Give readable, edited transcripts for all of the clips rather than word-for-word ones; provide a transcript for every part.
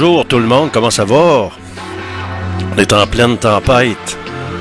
bonjour tout le monde, comment ça va? On est en pleine tempête.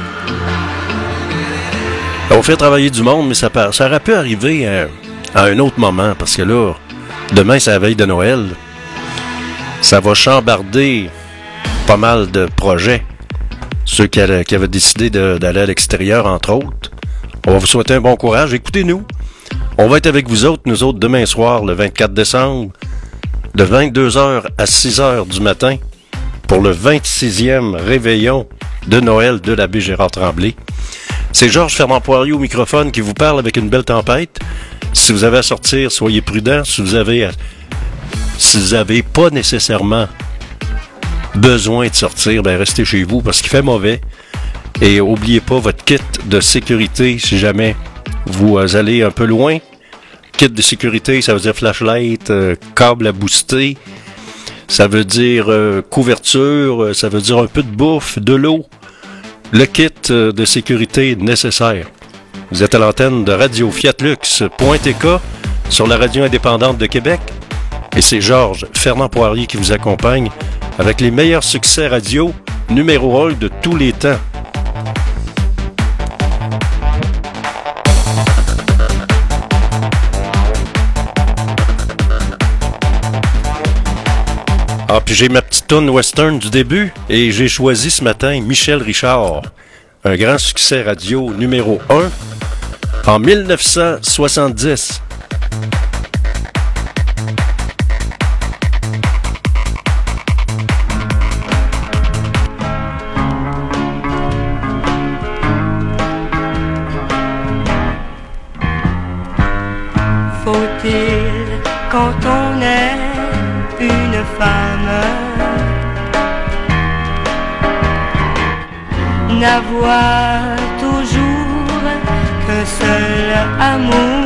On fait travailler du monde, mais ça aurait pu arriver à un autre moment, parce que là, demain c'est la veille de Noël. Ça va chambarder pas mal de projets. Ceux qui avaient décidé d'aller à l'extérieur, entre autres. On va vous souhaiter un bon courage. Écoutez-nous. On va être avec vous autres, demain soir, le 24 décembre, de 22h à 6h du matin, pour le 26e réveillon de Noël de l'abbé Gérard Tremblay. C'est Georges Fernand Poirier au microphone qui vous parle avec une belle tempête. Si vous avez à sortir, soyez prudents. Si vous avez pas nécessairement besoin de sortir, ben restez chez vous parce qu'il fait mauvais. Et oubliez pas votre kit de sécurité si jamais vous allez un peu loin. Kit de sécurité, ça veut dire flashlight, câble à booster, ça veut dire couverture, ça veut dire un peu de bouffe, de l'eau. Le kit de sécurité nécessaire. Vous êtes à l'antenne de Radio Fiat Lux.tk sur la radio indépendante de Québec. Et c'est Georges Fernand Poirier qui vous accompagne avec les meilleurs succès radio numéro 1 de tous les temps. Ah, puis j'ai ma petite toune western du début et j'ai choisi ce matin Michel Richard, un grand succès radio numéro 1 en 1970. Faut-il, quand on est une femme, n'avoir toujours qu'un seul amour,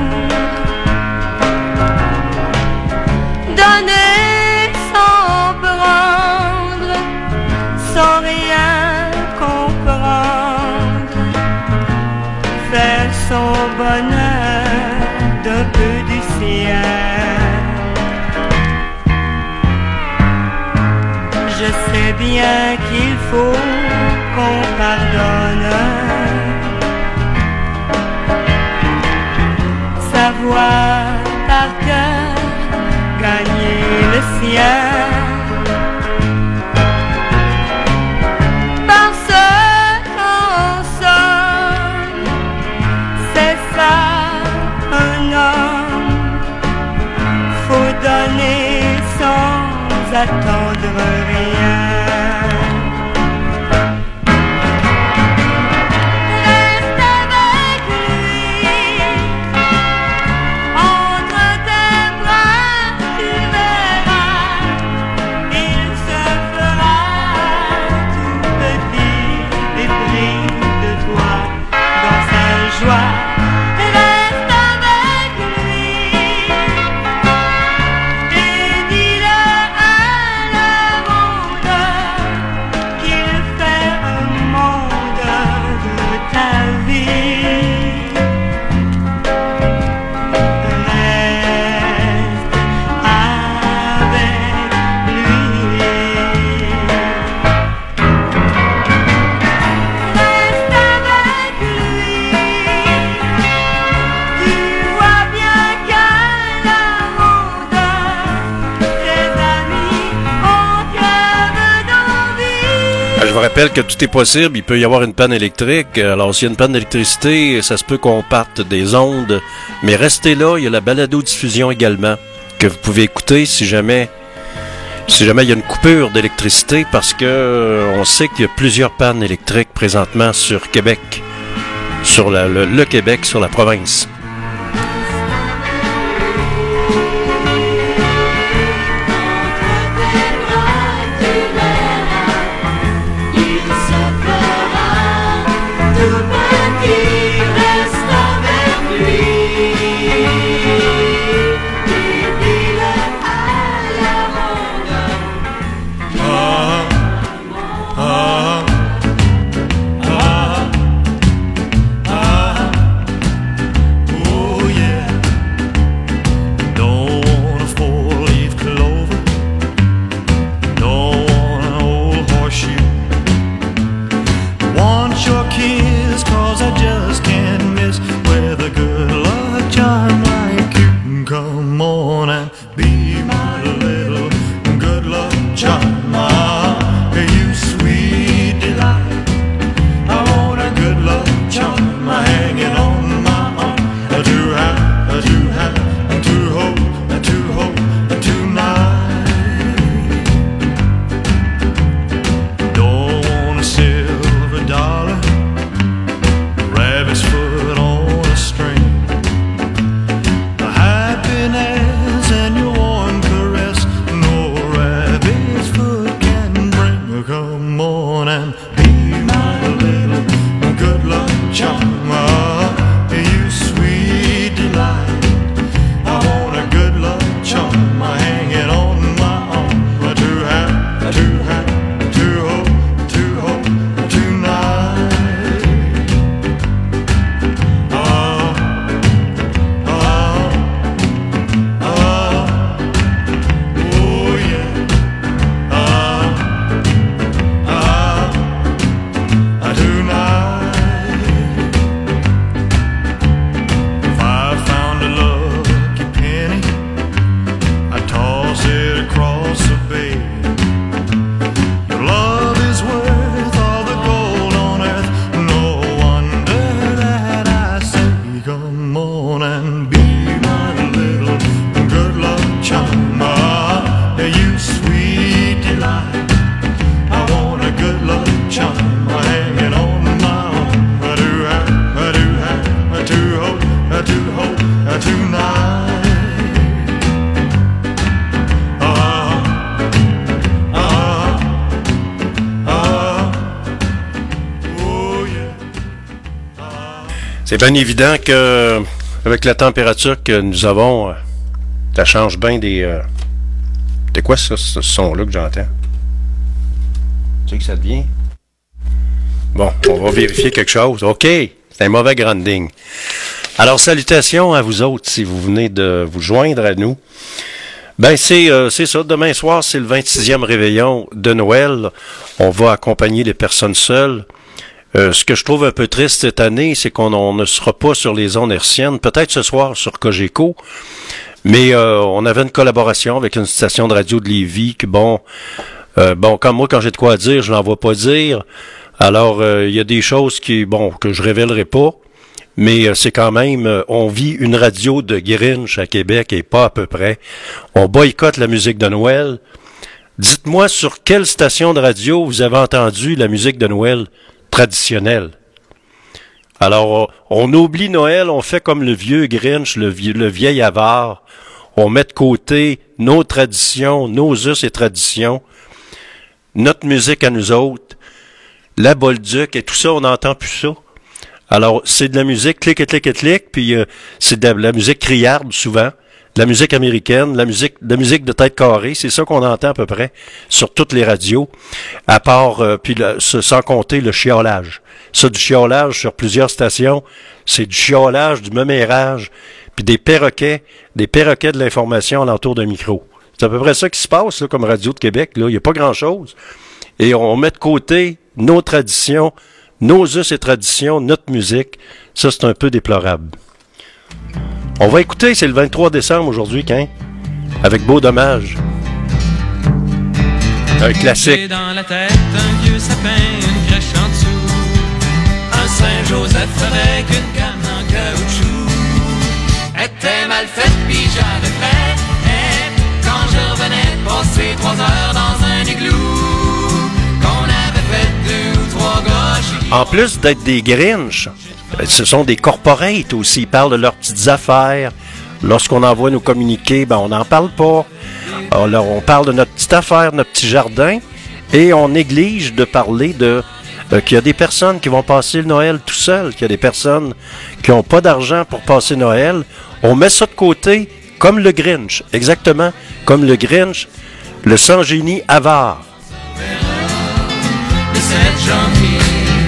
donner sans prendre, sans rien comprendre, faire son bonheur d'un peu du ciel. Je sais bien qu'il faut qu'on pardonne, savoir par cœur gagner le ciel. Parce qu'en somme, c'est ça un homme, faut donner sans attendre rien. Reste avec lui, entre tes bras tu verras, il se fera tout petit et pris de toi dans sa joie. Reste avec lui et dis-le à la monde qu'il fait un monde de ta vie. Reste avec lui. Reste avec lui. Tu vois bien qu'à la ronde, tes amis ont crève d'envie. Je vous rappelle que tout est possible, il peut y avoir une panne électrique. Alors s'il y a une panne d'électricité, ça se peut qu'on parte des ondes. Mais restez là, il y a la balado-diffusion également que vous pouvez écouter si jamais il y a une coupure d'électricité parce que on sait qu'il y a plusieurs pannes électriques présentement sur Québec, sur le Québec, sur la province. Yeah. 'Cause C'est bien évident que avec la température que nous avons, ça change bien des... C'est quoi ça, ce son-là que j'entends? Tu sais que ça devient? Bon, on va vérifier quelque chose. OK, c'est un mauvais grounding. Alors, salutations à vous autres si vous venez de vous joindre à nous. Ben, c'est ça. Demain soir, c'est le 26e réveillon de Noël. On va accompagner les personnes seules. Ce que je trouve un peu triste cette année, c'est qu'on ne sera pas sur les ondes hertziennes. Peut-être ce soir sur Cogeco. Mais on avait une collaboration avec une station de radio de Lévis que comme moi, quand j'ai de quoi dire, je n'en vois pas dire. Alors, il y a des choses que je révélerai pas. Mais c'est quand même, on vit une radio de Grinch à Québec et pas à peu près. On boycotte la musique de Noël. Dites-moi sur quelle station de radio vous avez entendu la musique de Noël traditionnelle. Alors, on oublie Noël, on fait comme le vieux Grinch, le vieil avare. On met de côté nos traditions, nos us et traditions, notre musique à nous autres, la bolduc et tout ça, on n'entend plus ça. Alors, c'est de la musique clic, puis c'est de la musique criarde souvent, de la musique américaine, de la musique de tête carrée, c'est ça qu'on entend à peu près sur toutes les radios, à part, sans compter le chiolage. Ça, du chiolage sur plusieurs stations, c'est du chiolage, du mémérage, puis des perroquets de l'information alentour d'un micro. C'est à peu près ça qui se passe là, comme Radio de Québec. Là, il n'y a pas grand-chose. Et on met de côté nos traditions, nos us et traditions, notre musique. Ça, c'est un peu déplorable. On va écouter, c'est le 23 décembre aujourd'hui, avec Beau Dommage. Un classique. J'ai dans la tête un vieux sapin, une crèche en dessous, un Saint-Joseph avec une canne en caoutchouc. Était mal faite pis j'avais fait quand je revenais de passer 3 heures dans un igloo, qu'on avait fait 2 ou 3 gauches. En plus d'être des Grinch, ce sont des corporates aussi. Ils parlent de leurs petites affaires. Lorsqu'on envoie nos communiqués, on n'en parle pas. Alors, on parle de notre petite affaire, notre petit jardin, et on néglige de parler qu'il y a des personnes qui vont passer le Noël tout seuls, qu'il y a des personnes qui n'ont pas d'argent pour passer Noël. On met ça de côté comme le Grinch, exactement comme le Grinch, le sans-génie avare. Le 7 janvier,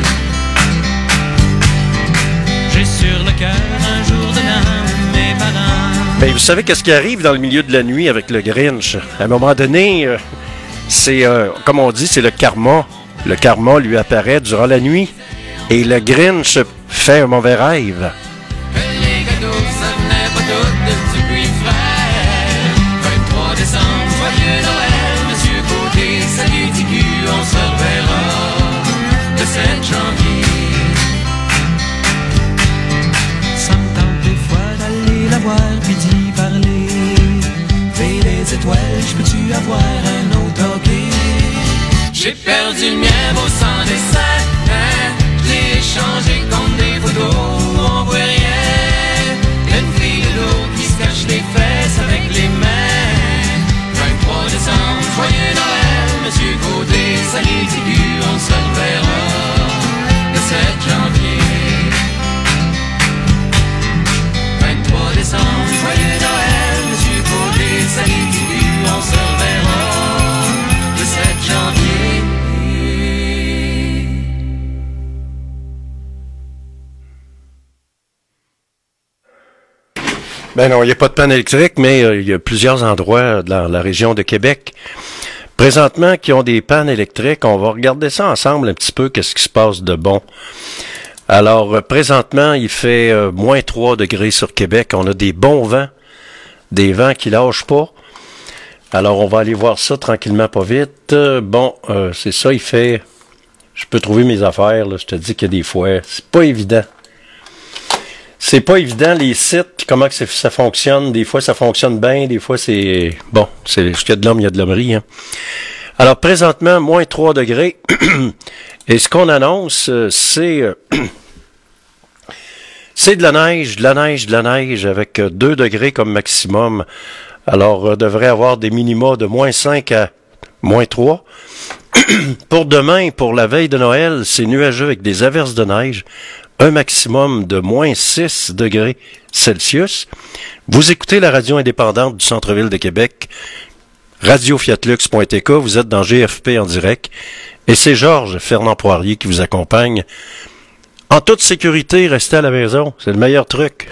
j'ai sur le cœur un jour de l'an, mes parents. Mais vous savez qu'est-ce qui arrive dans le milieu de la nuit avec le Grinch? À un moment donné, c'est, comme on dit, c'est le karma. Le karma lui apparaît durant la nuit et le Grinch fait un mauvais rêve. Les gâteaux, ça venait pas tout de petits puits frais. 23 décembre, joyeux Noël, Monsieur Côté, salut TQ, on se reverra le 7 janvier. Ça me tente des fois d'aller la voir puis d'y parler. Fais les étoiles, je peux-tu avoir un autre hockey? J'ai perdu le mien au sang des sacs, je l'ai échangé contre des photos où on voit rien. Une fille de l'eau qui se cache les fesses avec les mains. 23 décembre, joyeux Noël, Monsieur Côté, salut TQ, on se reverra le 7 janvier. 23 décembre, joyeux Noël, Monsieur Côté, salut TQ, on se reverra le 7 janvier. Ben non, il n'y a pas de panne électrique, mais il y a plusieurs endroits dans la région de Québec présentement qui ont des pannes électriques. On va regarder ça ensemble un petit peu, qu'est-ce qui se passe de bon. Alors, présentement, il fait moins 3 degrés sur Québec. On a des bons vents, des vents qui lâchent pas. Alors, on va aller voir ça tranquillement, pas vite. C'est ça, il fait... Je peux trouver mes affaires, là. Je te dis qu'il y a des fois... C'est pas évident. C'est pas évident, les sites, comment que ça fonctionne. Des fois, ça fonctionne bien, des fois, c'est... Bon, c'est ce qu'il y a de l'homme, il y a de l'hommerie, hein. Alors, présentement, moins 3 degrés. Et ce qu'on annonce, c'est... c'est de la neige, avec 2 degrés comme maximum. Alors, on devrait avoir des minima de moins 5 à moins 3. Pour demain, pour la veille de Noël, c'est nuageux avec des averses de neige. un maximum de moins 6 degrés Celsius. Vous écoutez la radio indépendante du centre-ville de Québec, radiofiatlux.tk, vous êtes dans GFP en direct, et c'est Georges Fernand Poirier qui vous accompagne. En toute sécurité, restez à la maison, c'est le meilleur truc.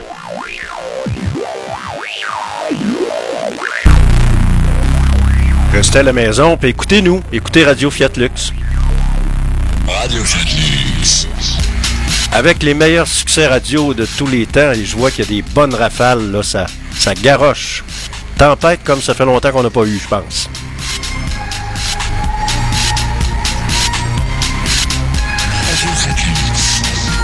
Restez à la maison, puis écoutez-nous, écoutez Radio Fiat Lux. Radio Fiat Lux. Avec les meilleurs succès radio de tous les temps, et je vois qu'il y a des bonnes rafales, là, ça garoche. Tempête comme ça fait longtemps qu'on n'a pas eu, je pense. Radio Fiat Lux.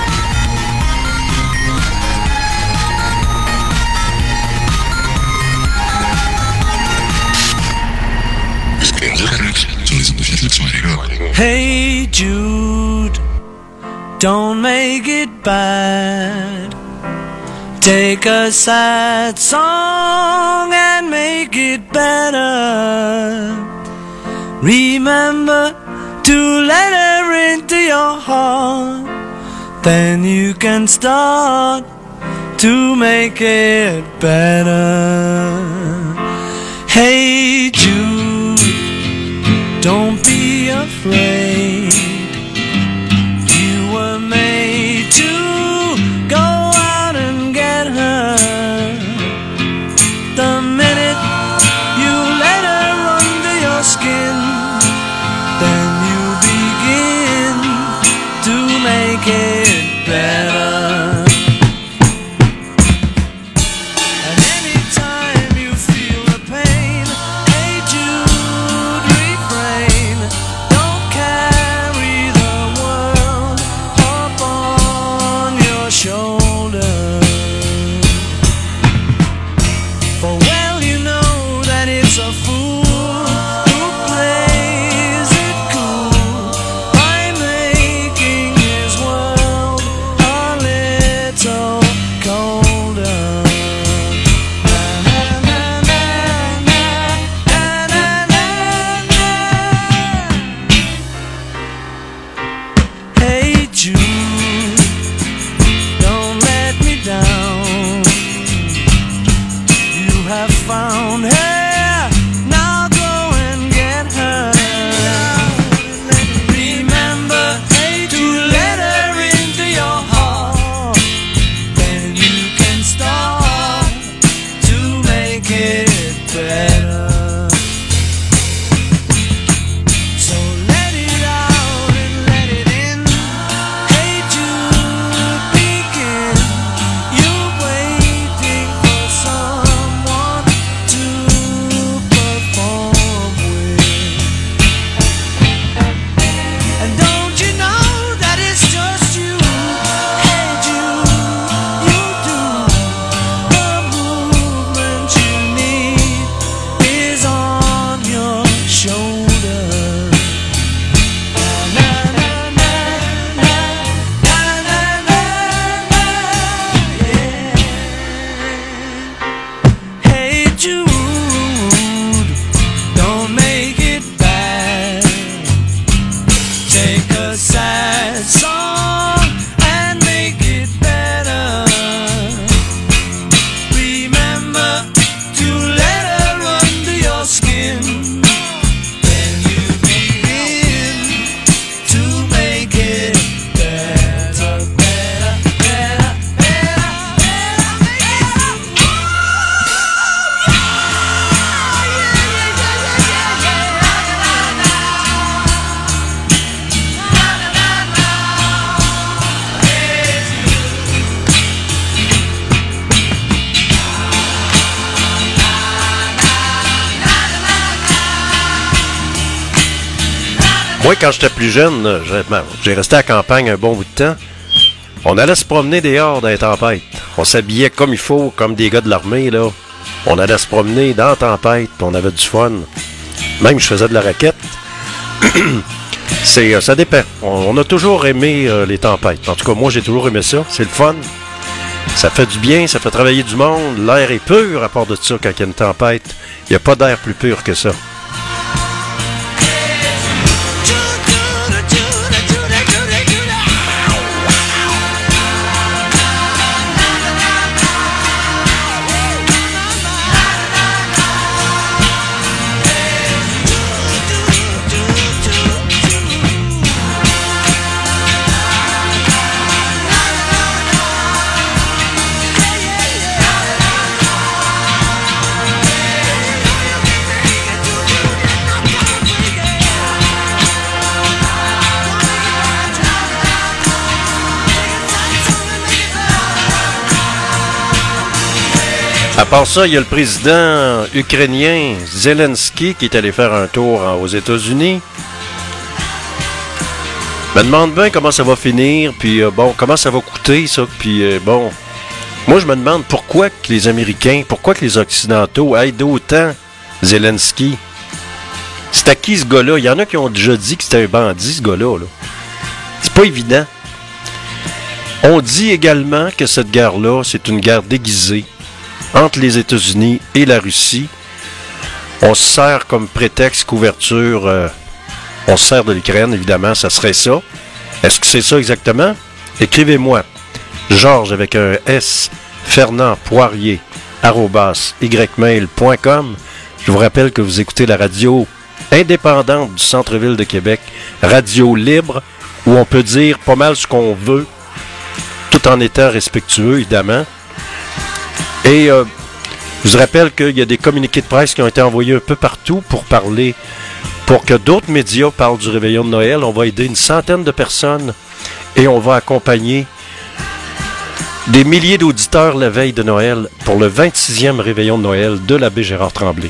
Hey Jude, don't make it bad. Take a sad song and make it better. Remember to let her into your heart. Then you can start to make it better. Hey Jude, don't be afraid. You were made to go out and get her. The minute you let her under your skin, then you begin to make it better. And anytime you feel the pain, hey Jude, refrain. Don't carry the world up on your shoulder. For well you know that it's a fool who plays it cool by making his world a little colder. Na, na, na, na, na, na, na, na. Hey Jude, don't let me down. You have found her, now go and get her. Remember to let her into your heart. Then you can start to make it better. So let it out and let it in. Hey Jude, begin. You're waiting for someone to perform with. And don't you know that it's just you? Hey Jude, you do. The movement you need is on your shoulder. Na na na na na na na na, yeah. Hey Jude, don't make it bad. Take a sad song and make it better. Remember to let her under your skin. Then you begin to make it better, better, better, better, Moi, quand j'étais plus jeune, j'ai resté à la campagne un bon bout de temps. On allait se promener dehors dans les tempêtes. On s'habillait comme il faut, comme des gars de l'armée, là. On allait se promener dans la tempête, puis on avait du fun. Même, je faisais de la raquette. Ça dépend. On a toujours aimé les tempêtes. En tout cas, moi, j'ai toujours aimé ça. C'est le fun. Ça fait du bien, ça fait travailler du monde. L'air est pur à part de ça quand il y a une tempête. Il n'y a pas d'air plus pur que ça. À part ça, il y a le président ukrainien Zelensky qui est allé faire un tour aux États-Unis. Je me demande bien comment ça va finir, puis comment ça va coûter, ça, puis moi je me demande pourquoi que les Américains, pourquoi que les Occidentaux aident autant Zelensky. C'est à qui ce gars-là? Il y en a qui ont déjà dit que c'était un bandit, ce gars-là. Là. C'est pas évident. On dit également que cette guerre-là, c'est une guerre déguisée entre les États-Unis et la Russie. On se sert comme prétexte, couverture, on se sert de l'Ukraine, évidemment, ça serait ça. Est-ce que c'est ça exactement? Écrivez-moi. Georges avec un S, Fernand Poirier, @ymail.com. Je vous rappelle que vous écoutez la radio indépendante du centre-ville de Québec, radio libre, où on peut dire pas mal ce qu'on veut, tout en étant respectueux, évidemment. Et je vous rappelle qu'il y a des communiqués de presse qui ont été envoyés un peu partout pour que d'autres médias parlent du réveillon de Noël. On va aider une centaine de personnes et on va accompagner des milliers d'auditeurs la veille de Noël pour le 26e réveillon de Noël de l'abbé Gérard Tremblay.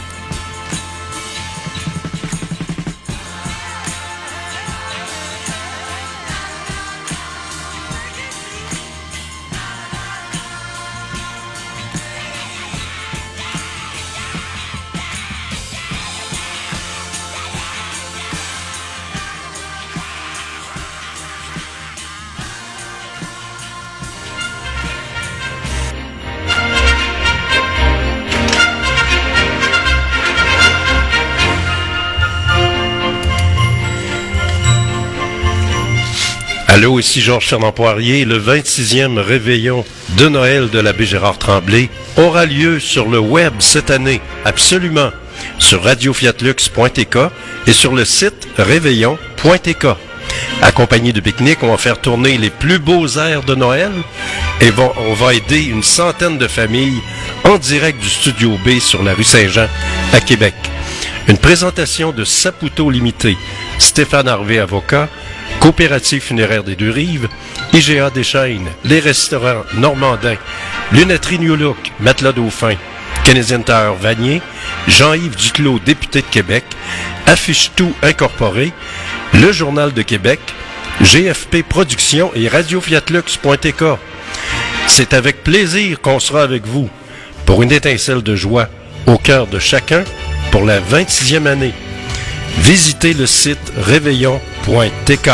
Allô, ici Georges Fernand Poirier. Le 26e réveillon de Noël de l'abbé Gérard Tremblay aura lieu sur le web cette année, absolument, sur radiofiatlux.tk et sur le site réveillon.tk. Accompagné de pique-nique, on va faire tourner les plus beaux airs de Noël et on va aider une centaine de familles en direct du Studio B sur la rue Saint-Jean à Québec. Une présentation de Saputo Limité, Stéphane Harvey avocat, Coopérative funéraire des Deux-Rives, IGA Deschaines, les restaurants Normandin, Lunetterie New Look, Matelas Dauphin, Canadian Tire Vanier, Jean-Yves Duclos, député de Québec, Affiche Tout Incorporé, Le Journal de Québec, GFP Productions et radiofiatlux.tk. C'est avec plaisir qu'on sera avec vous pour une étincelle de joie au cœur de chacun pour la 26e année. Visitez le site réveillon.tk.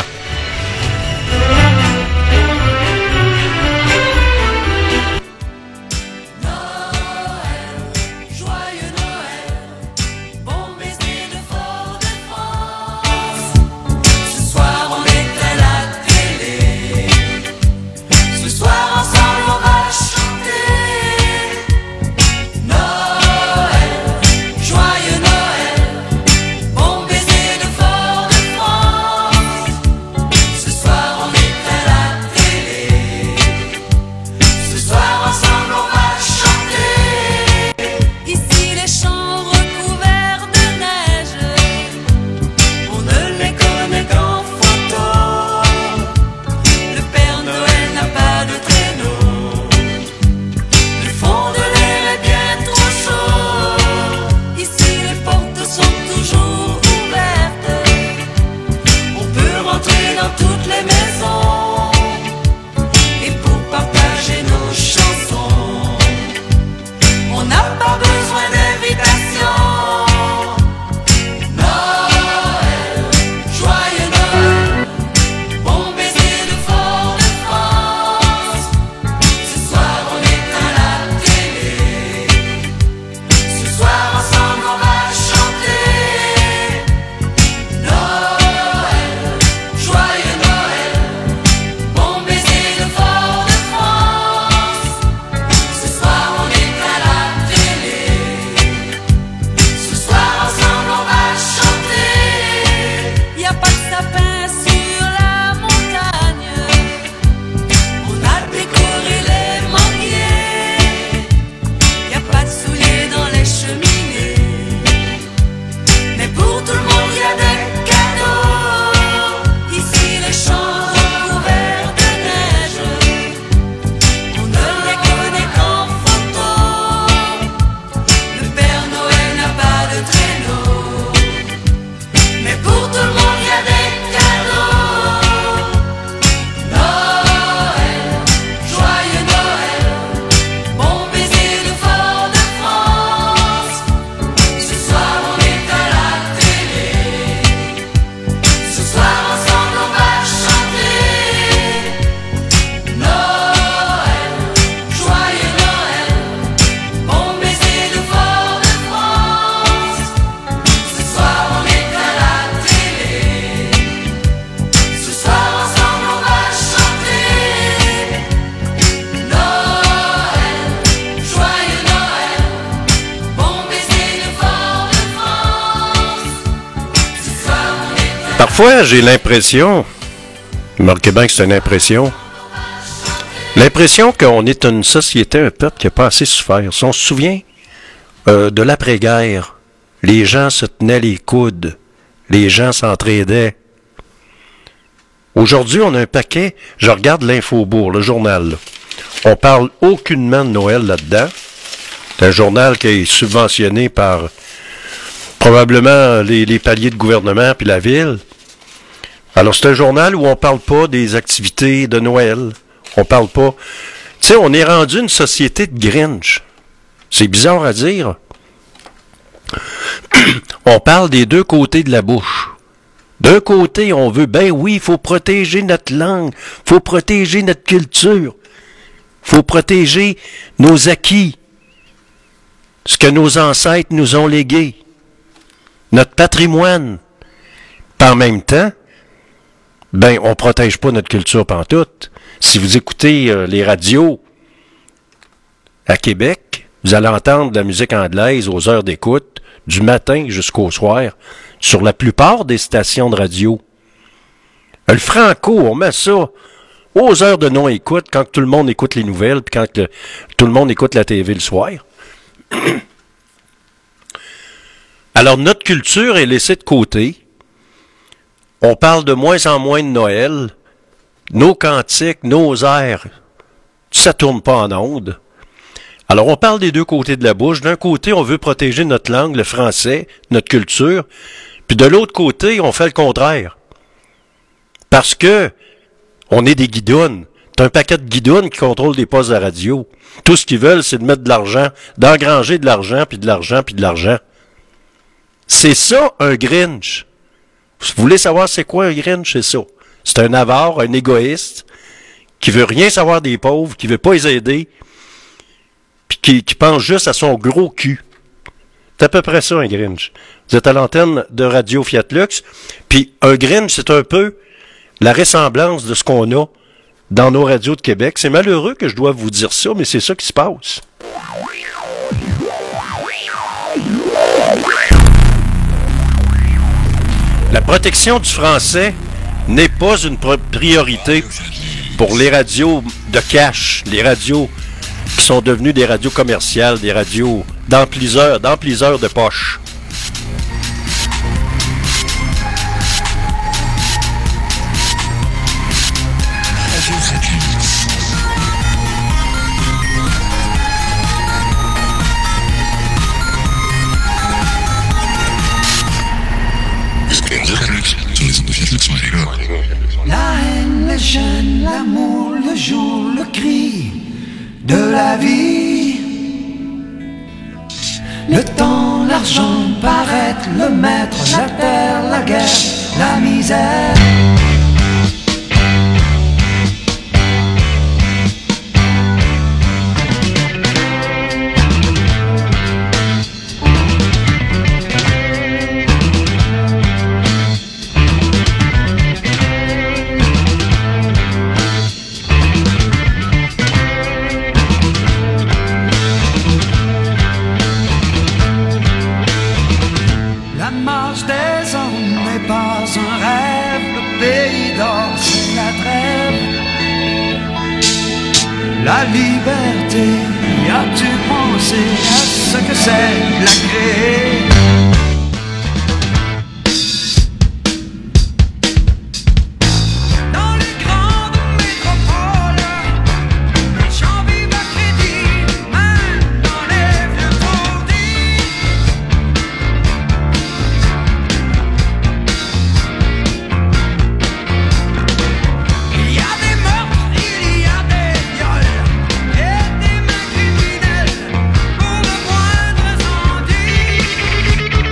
fois, j'ai l'impression, remarquez bien que c'est une impression, l'impression qu'on est une société, un peuple qui n'a pas assez souffert. Si on se souvient de l'après-guerre, les gens se tenaient les coudes, les gens s'entraidaient. Aujourd'hui, on a un paquet, je regarde l'Infobourg, le journal, là. On parle aucunement de Noël là-dedans. C'est un journal qui est subventionné par probablement les paliers de gouvernement puis la ville. Alors, c'est un journal où on parle pas des activités de Noël. On parle pas... Tu sais, on est rendu une société de Grinch. C'est bizarre à dire. On parle des deux côtés de la bouche. D'un côté, on veut, ben oui, il faut protéger notre langue, il faut protéger notre culture, il faut protéger nos acquis, ce que nos ancêtres nous ont légué, notre patrimoine. Puis en même temps, ben, on protège pas notre culture pantoute. Si vous écoutez les radios à Québec, vous allez entendre de la musique anglaise aux heures d'écoute, du matin jusqu'au soir, sur la plupart des stations de radio. Le franco, on met ça aux heures de non-écoute, quand tout le monde écoute les nouvelles, puis quand tout le monde écoute la TV le soir. Alors, notre culture est laissée de côté. On parle de moins en moins de Noël. Nos cantiques, nos airs, ça tourne pas en ondes. Alors, on parle des deux côtés de la bouche. D'un côté, on veut protéger notre langue, le français, notre culture. Puis de l'autre côté, on fait le contraire. Parce que on est des guidounes. T'as un paquet de guidounes qui contrôlent des postes de radio. Tout ce qu'ils veulent, c'est de mettre de l'argent, d'engranger de l'argent, puis de l'argent, puis de l'argent. C'est ça, un Grinch. Vous voulez savoir c'est quoi un Grinch? C'est ça. C'est un avare, un égoïste, qui veut rien savoir des pauvres, qui veut pas les aider, puis qui pense juste à son gros cul. C'est à peu près ça, un Grinch. Vous êtes à l'antenne de Radio Fiat Lux, puis un Grinch, c'est un peu la ressemblance de ce qu'on a dans nos radios de Québec. C'est malheureux que je doive vous dire ça, mais c'est ça qui se passe. La protection du français n'est pas une priorité pour les radios de cash, les radios qui sont devenues des radios commerciales, des radios d'emplisseurs de poche. La haine, les chaînes, l'amour, le jour, le cri de la vie. Le temps, l'argent, paraître, le maître, la terre, la guerre, la misère. La liberté, y as-tu pensé à ce que c'est la créer? Dans les grandes métropoles, les gens vivent à crédit, même dans les vieux taudis. Il y a des meurtres, il y a des viols. Et des mains criminelles pour le moindre incendie.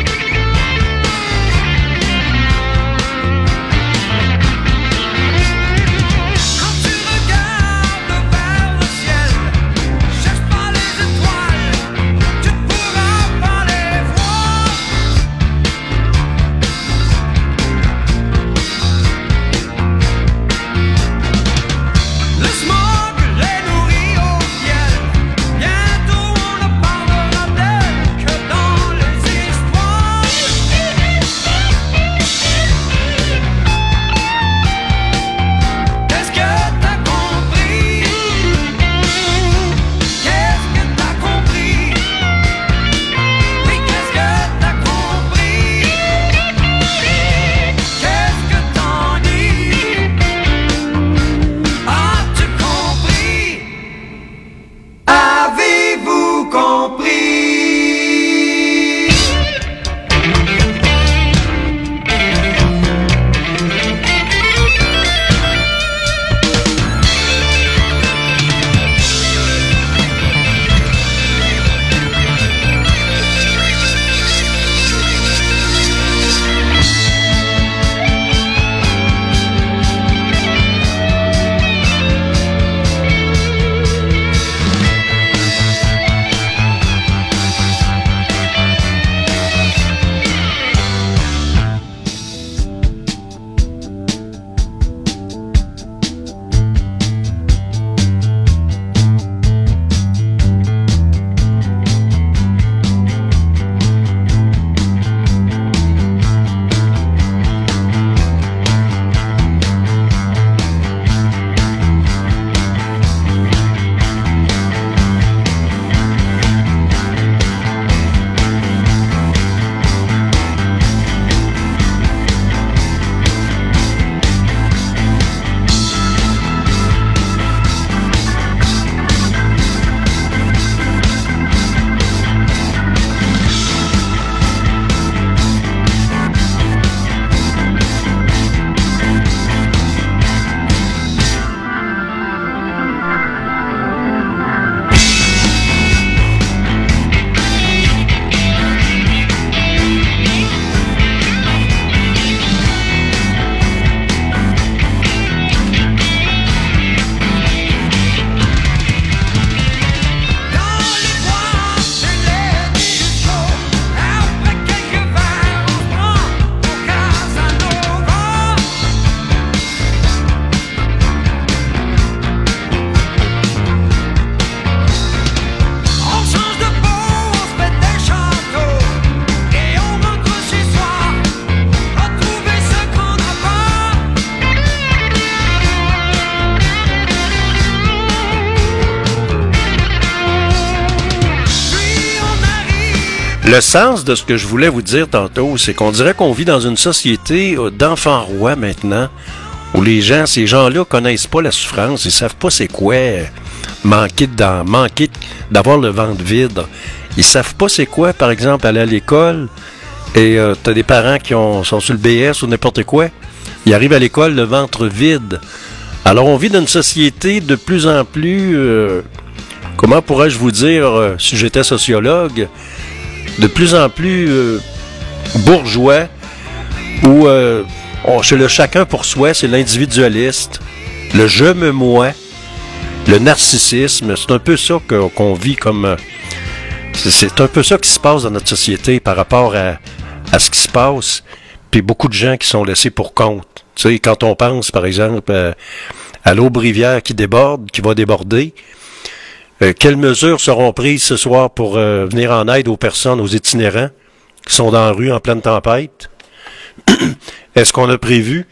Le sens de ce que je voulais vous dire tantôt, c'est qu'on dirait qu'on vit dans une société d'enfants rois maintenant, où ces gens-là connaissent pas la souffrance, ils savent pas c'est quoi manquer d'avoir le ventre vide. Ils savent pas c'est quoi, par exemple, aller à l'école et t'as des parents qui sont sur le BS ou n'importe quoi. Ils arrivent à l'école le ventre vide. Alors on vit dans une société de plus en plus, comment pourrais-je vous dire, si j'étais sociologue, de plus en plus bourgeois, où c'est le chacun pour soi, c'est l'individualiste, le je me moi, le narcissisme. C'est un peu ça qu'on vit comme... c'est un peu ça qui se passe dans notre société par rapport à ce qui se passe, puis beaucoup de gens qui sont laissés pour compte. Tu sais, quand on pense, par exemple, à l'Aube-Rivière qui va déborder, quelles mesures seront prises ce soir pour venir en aide aux personnes, aux itinérants qui sont dans la rue en pleine tempête? Est-ce qu'on a prévu?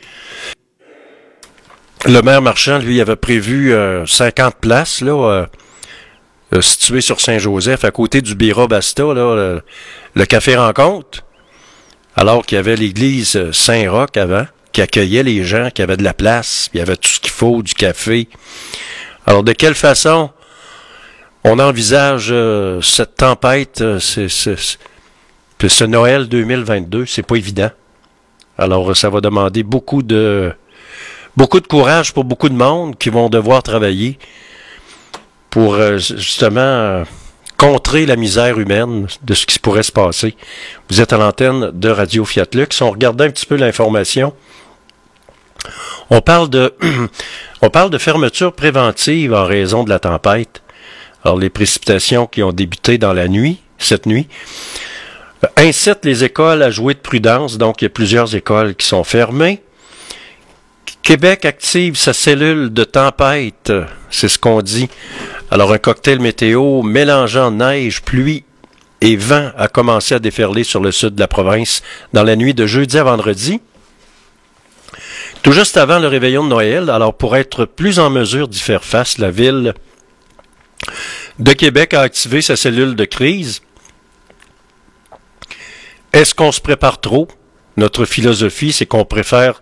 Le maire Marchand, lui, avait prévu 50 places là, situées sur Saint-Joseph, à côté du Bira Basta, là, le café Rencontre, alors qu'il y avait l'église Saint-Roch avant, qui accueillait les gens, qui avait de la place, il y avait tout ce qu'il faut, du café. Alors, de quelle façon on envisage cette tempête, ce Noël 2022, c'est pas évident. Alors, ça va demander beaucoup de courage pour beaucoup de monde qui vont devoir travailler pour justement contrer la misère humaine de ce qui pourrait se passer. Vous êtes à l'antenne de Radio Fiat Lux. On regarde un petit peu l'information. On parle de fermeture préventive en raison de la tempête. Alors, les précipitations qui ont débuté dans la nuit, cette nuit, incitent les écoles à jouer de prudence. Donc, il y a plusieurs écoles qui sont fermées. Québec active sa cellule de tempête, c'est ce qu'on dit. Alors, un cocktail météo mélangeant neige, pluie et vent a commencé à déferler sur le sud de la province dans la nuit de jeudi à vendredi. Tout juste avant le réveillon de Noël, alors pour être plus en mesure d'y faire face, la ville de Québec a activé sa cellule de crise. Est-ce qu'on se prépare trop? Notre philosophie, c'est qu'on préfère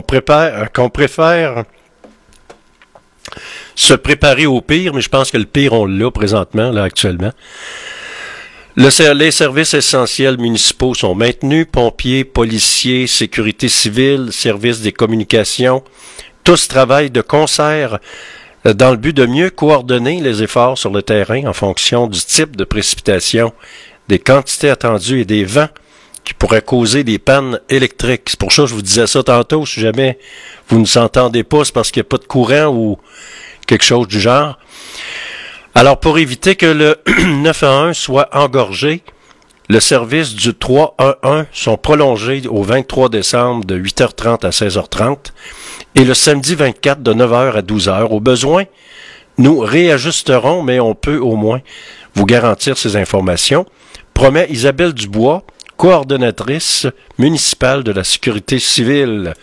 se préparer au pire, mais je pense que le pire, on l'a présentement, là, actuellement. Les services essentiels municipaux sont maintenus, pompiers, policiers, sécurité civile, services des communications, tous travaillent de concert dans le but de mieux coordonner les efforts sur le terrain en fonction du type de précipitation, des quantités attendues et des vents qui pourraient causer des pannes électriques. C'est pour ça que je vous disais ça tantôt, si jamais vous ne s'entendez pas, c'est parce qu'il n'y a pas de courant ou quelque chose du genre. Alors, pour éviter que le 911 soit engorgé, le service du 311 sont prolongés au 23 décembre de 8h30 à 16h30 et le samedi 24 de 9h à 12h. Au besoin, nous réajusterons, mais on peut au moins vous garantir ces informations. Promet Isabelle Dubois, coordonnatrice municipale de la sécurité civile.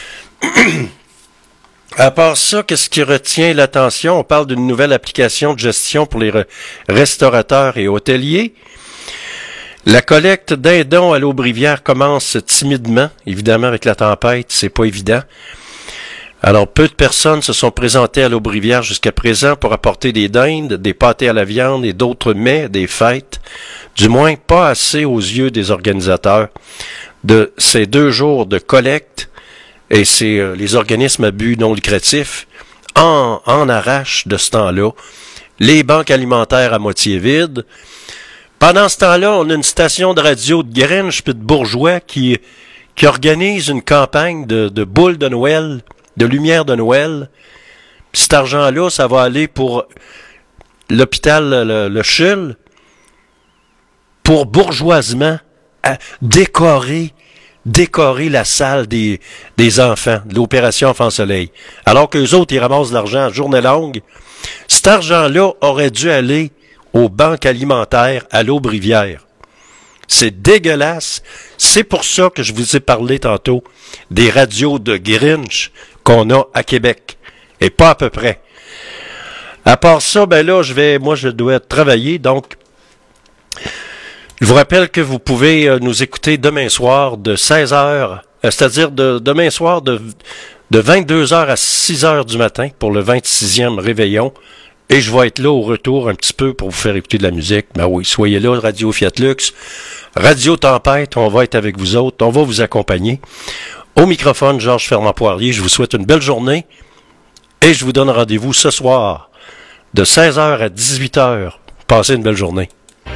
À part ça, qu'est-ce qui retient l'attention? On parle d'une nouvelle application de gestion pour les restaurateurs et hôteliers. La collecte d'aidons à l'Aube-Rivière commence timidement. Évidemment, avec la tempête, c'est pas évident. Alors, peu de personnes se sont présentées à l'Aube-Rivière jusqu'à présent pour apporter des dindes, des pâtés à la viande et d'autres mets des fêtes. Du moins, pas assez aux yeux des organisateurs de ces 2 jours de collecte. Et c'est les organismes à but non lucratif en arrachent de ce temps-là. Les banques alimentaires à moitié vides. Pendant ce temps-là, on a une station de radio de Grinch puis de Bourgeois qui organise une campagne de boules de Noël, de lumière de Noël. Puis cet argent-là, ça va aller pour l'hôpital le CHUL, pour bourgeoisement décorer la salle des enfants, de l'opération Enfant Soleil. Alors qu'eux autres, ils ramassent de l'argent à journée longue. Cet argent-là aurait dû aller aux banques alimentaires à l'Aube-Rivière. C'est dégueulasse. C'est pour ça que je vous ai parlé tantôt des radios de Grinch qu'on a à Québec. Et pas à peu près. À part ça, ben là, je dois travailler, donc Je vous rappelle que vous pouvez nous écouter demain soir de 16h, c'est-à-dire demain soir de 22h à 6h du matin pour le 26e réveillon. Et je vais être là au retour un petit peu pour vous faire écouter de la musique. Ben oui, soyez là, Radio Fiat Lux, Radio Tempête, on va être avec vous autres, on va vous accompagner. Au microphone, Georges Fernand-Poirier, je vous souhaite une belle journée et je vous donne rendez-vous ce soir de 16h à 18h. Passez une belle journée.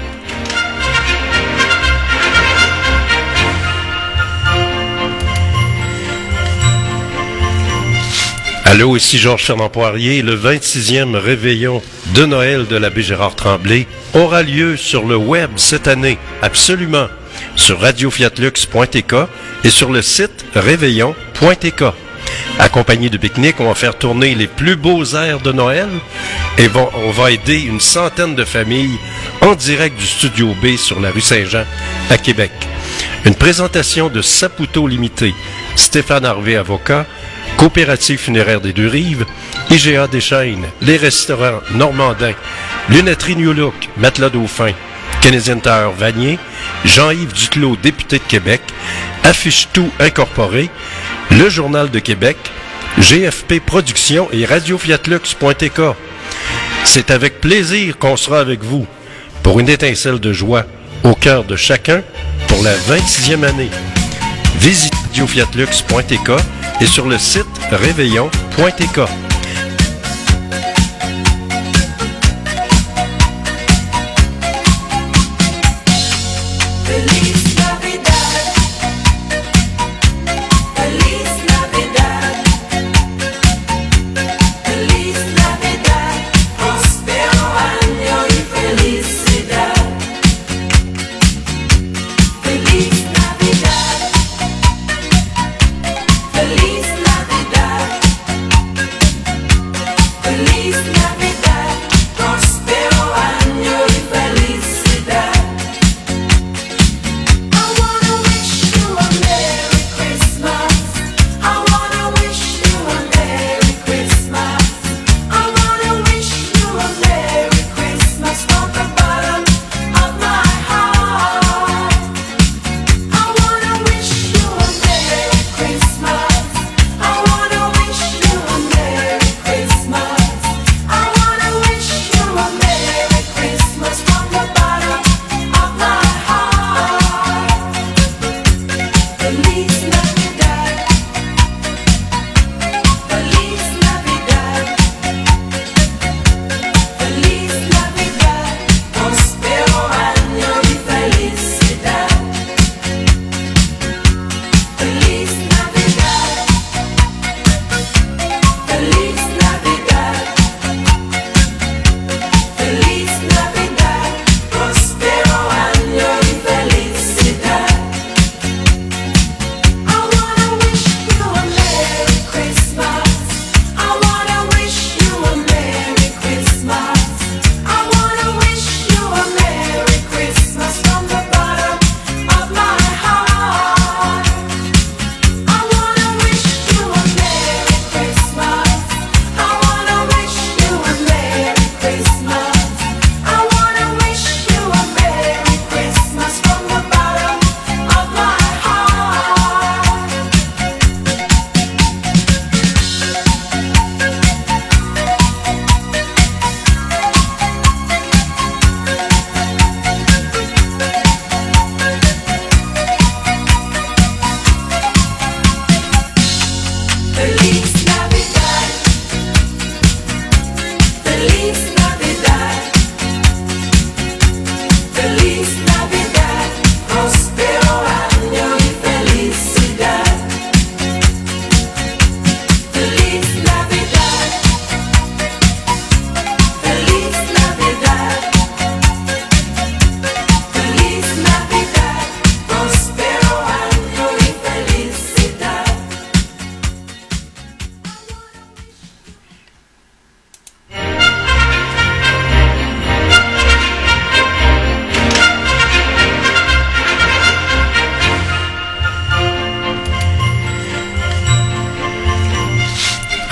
Allô, ici Georges Fernand-Poirier. Le 26e réveillon de Noël de l'abbé Gérard Tremblay aura lieu sur le web cette année, absolument, sur radiofiatlux.tk et sur le site réveillon.tk. Accompagné de pique-nique, on va faire tourner les plus beaux airs de Noël et on va aider une centaine de familles en direct du Studio B sur la rue Saint-Jean à Québec. Une présentation de Saputo Limité, Stéphane Harvey avocat, Coopérative funéraire des Deux-Rives, IGA Deschaines, les restaurants Normandin, Lunetterie New Look, Matelas Dauphin, Canadian Tire Vanier, Jean-Yves Duclos, député de Québec, Affiche Tout Incorporé, Le Journal de Québec, GFP Productions et radiofiatlux.tk. C'est avec plaisir qu'on sera avec vous pour une étincelle de joie au cœur de chacun pour la 26e année. Visitez radiofiatlux.tk et sur le site réveillon.tk.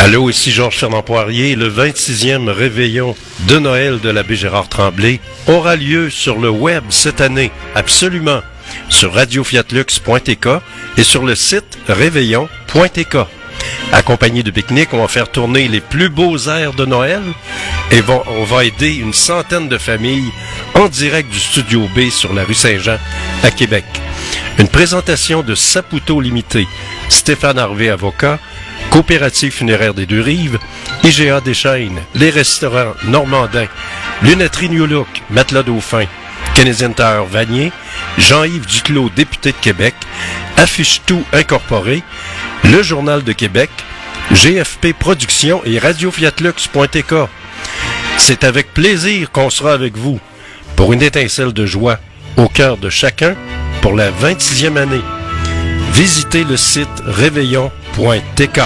Allô, ici Georges-Fernand Poirier. Le 26e réveillon de Noël de l'abbé Gérard Tremblay aura lieu sur le web cette année, absolument, sur radiofiatlux.tk et sur le site réveillon.tk. Accompagné de pique-nique, on va faire tourner les plus beaux airs de Noël et on va aider une centaine de familles en direct du Studio B sur la rue Saint-Jean à Québec. Une présentation de Saputo Limité, Stéphane Harvey avocat, Coopérative funéraire des Deux-Rives, IGA Deschaines, les restaurants Normandin, Lunetterie New Look, Matelas Dauphin, Canadian Tire Vanier, Jean-Yves Duclos, député de Québec, Affiche Tout Incorporé, Le Journal de Québec, GFP Productions et radiofiatlux.tk. C'est avec plaisir qu'on sera avec vous pour une étincelle de joie au cœur de chacun pour la 26e année. Visitez le site réveillon.tk.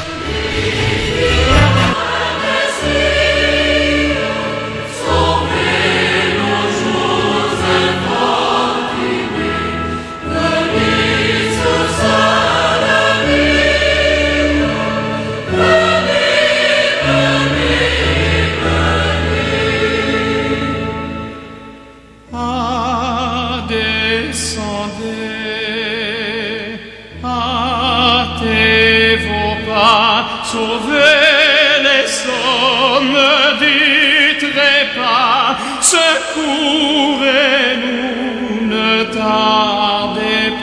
Sauvez les sommes du trépas, secourez-nous, ne tardez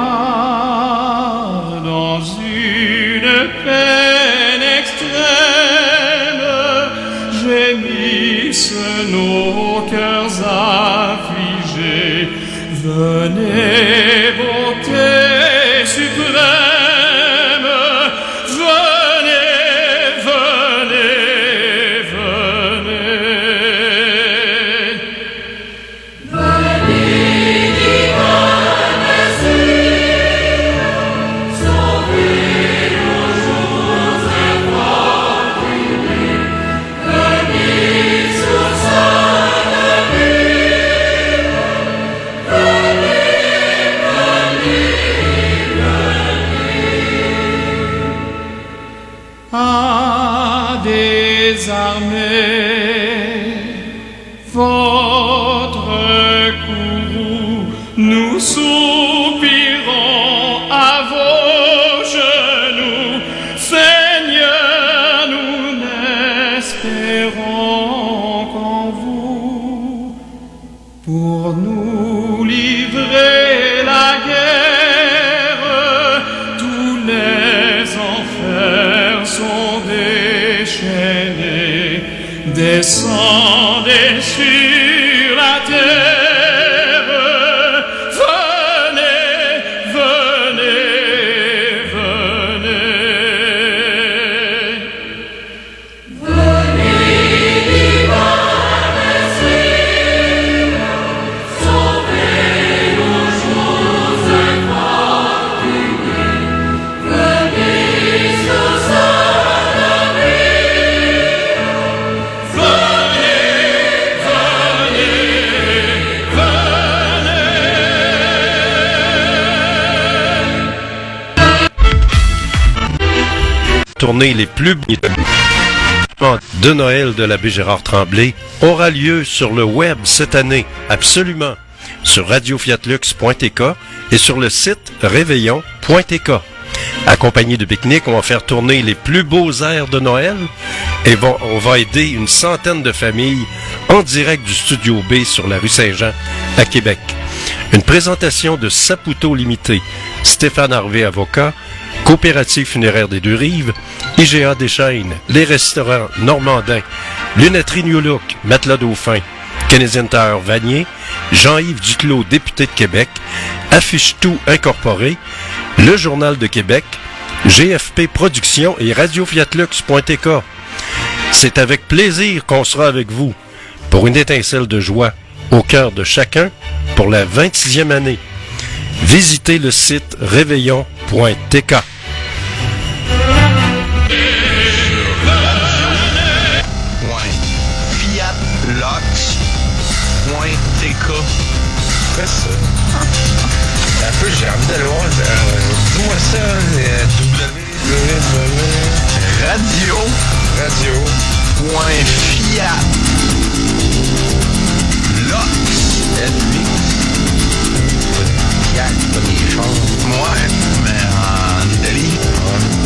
pas. Dans une peine extrême, gémissent nos cœurs affligés. Venez, bonté suprême. Votre courroux, nous soupirons à vos genoux. Seigneur, nous n'espérons qu'en vous pour nous livrer la guerre. Tous les enfers sont déchaînés. Descendez sur la terre, venez, venez, venez. Venez, divin Messie, sauvez nos jours infortunés. Venez sur sa tournée les plus de Noël de l'abbé Gérard Tremblay aura lieu sur le web cette année, absolument, sur radiofiatlux.tk et sur le site réveillon.tk. Accompagné de pique-nique, on va faire tourner les plus beaux airs de Noël et on va aider une centaine de familles en direct du Studio B sur la rue Saint-Jean à Québec. Une présentation de Saputo Limité, Stéphane Harvey avocat, Coopérative funéraire des Deux-Rives, IGA Deschaines, les restaurants Normandin, Lunetterie New Look, Matelas Dauphin, Canadian Tire Vanier, Jean-Yves Duclos, député de Québec, Affiche Tout Incorporé, Le Journal de Québec, GFP Productions et radiofiatlux.tk. C'est avec plaisir qu'on sera avec vous pour une étincelle de joie au cœur de chacun pour la 26e année. Visitez le site réveillon.tk. Fais ça. Un peu, j'ai envie d'aller voir. Dis-moi ça, radio.fiat. Lox. L-U-X. Fiat, c'est pas des chars. Ouais, mais en Italie. Ouais.